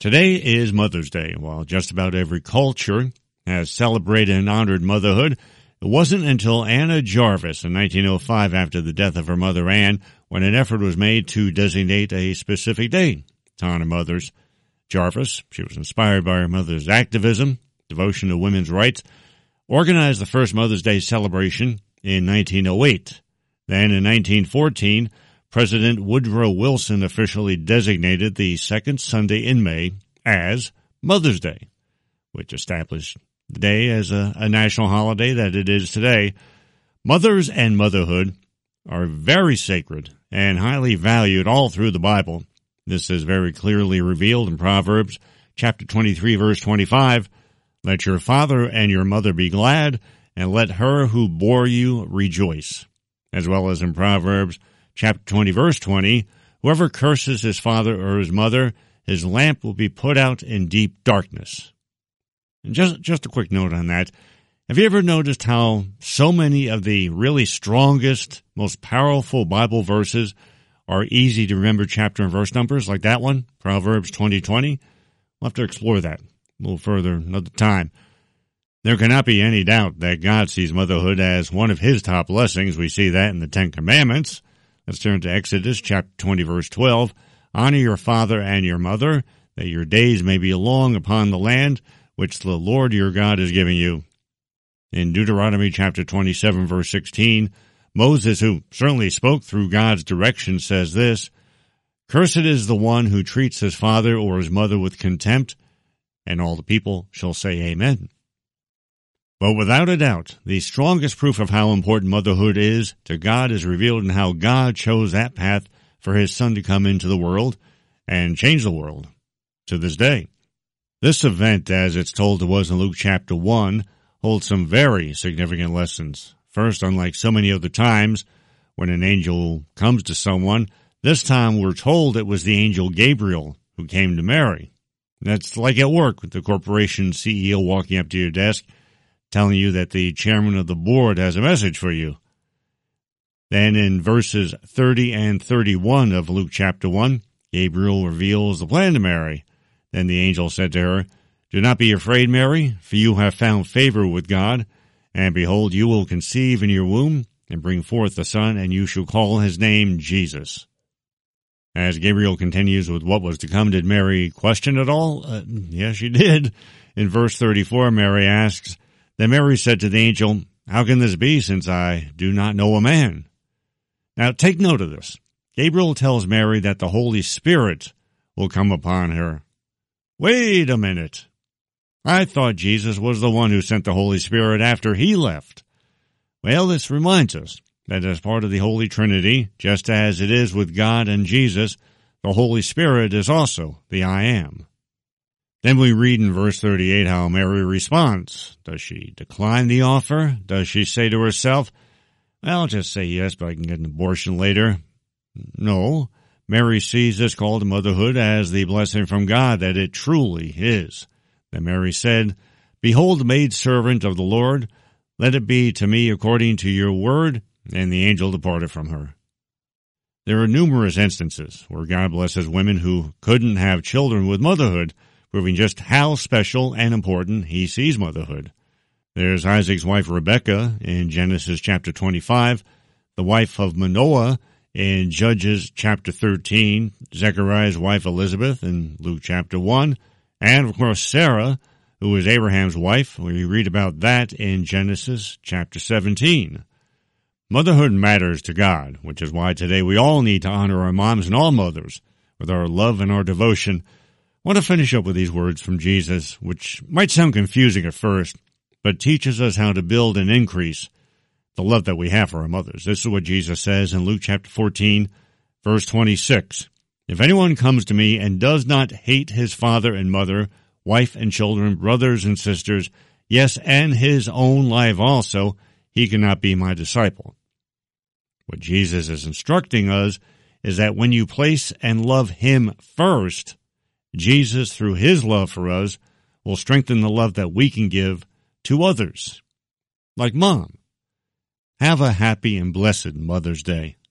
Today is Mother's Day. While just about every culture has celebrated and honored motherhood, it wasn't until Anna Jarvis in 1905, after the death of her mother Anne, when an effort was made to designate a specific day to honor mothers. Jarvis, she was inspired by her mother's activism, devotion to women's rights, organized the first Mother's Day celebration in 1908. Then in 1914, President Woodrow Wilson officially designated the second Sunday in May as Mother's Day, which established the day as a national holiday that it is today. Mothers and motherhood are very sacred and highly valued all through the Bible. This is very clearly revealed in Proverbs chapter 23, verse 25. Let your father and your mother be glad, and let her who bore you rejoice. As well as in Proverbs chapter 20, verse 20, whoever curses his father or his mother, his lamp will be put out in deep darkness. And just a quick note on that. Have you ever noticed how so many of the really strongest, most powerful Bible verses are easy to remember chapter and verse numbers, like that one, Proverbs 20:20? We'll have to explore that a little further another time. There cannot be any doubt that God sees motherhood as one of his top blessings. We see that in the Ten Commandments. Let's turn to Exodus chapter 20, verse 12. Honor your father and your mother, that your days may be long upon the land which the Lord your God is giving you. In Deuteronomy chapter 27, verse 16, Moses, who certainly spoke through God's direction, says this, Cursed is the one who treats his father or his mother with contempt, and all the people shall say amen. But without a doubt, the strongest proof of how important motherhood is to God is revealed in how God chose that path for his son to come into the world and change the world to this day. This event, as it's told to us in Luke chapter 1, holds some very significant lessons. First, unlike so many other times when an angel comes to someone, this time we're told it was the angel Gabriel who came to Mary. That's like at work with the corporation CEO walking up to your desk telling you that the chairman of the board has a message for you. Then in verses 30 and 31 of Luke chapter 1, Gabriel reveals the plan to Mary. Then the angel said to her, Do not be afraid, Mary, for you have found favor with God, and behold, you will conceive in your womb and bring forth a son, and you shall call his name Jesus. As Gabriel continues with what was to come, did Mary question at all? Yes, she did. In verse 34, Mary asks, Then Mary said to the angel, How can this be, since I do not know a man? Now take note of this. Gabriel tells Mary that the Holy Spirit will come upon her. Wait a minute. I thought Jesus was the one who sent the Holy Spirit after he left. Well, this reminds us that as part of the Holy Trinity, just as it is with God and Jesus, the Holy Spirit is also the I Am. Then we read in verse 38 how Mary responds. Does she decline the offer? Does she say to herself, I'll just say yes, but I can get an abortion later? No. Mary sees this call to motherhood as the blessing from God that it truly is. Then Mary said, Behold the maidservant of the Lord, let it be to me according to your word, and the angel departed from her. There are numerous instances where God blesses women who couldn't have children with motherhood, proving just how special and important he sees motherhood. There's Isaac's wife Rebekah in Genesis chapter 25, the wife of Manoah in Judges chapter 13, Zechariah's wife Elizabeth in Luke chapter 1, and of course Sarah, who is Abraham's wife. We read about that in Genesis chapter 17. Motherhood matters to God, which is why today we all need to honor our moms and all mothers with our love and our devotion. I want to finish up with these words from Jesus, which might sound confusing at first, but teaches us how to build and increase the love that we have for our mothers. This is what Jesus says in Luke chapter 14, verse 26. If anyone comes to me and does not hate his father and mother, wife and children, brothers and sisters, yes, and his own life also, he cannot be my disciple. What Jesus is instructing us is that when you place and love him first, Jesus, through his love for us, will strengthen the love that we can give to others. Like Mom. Have a happy and blessed Mother's Day.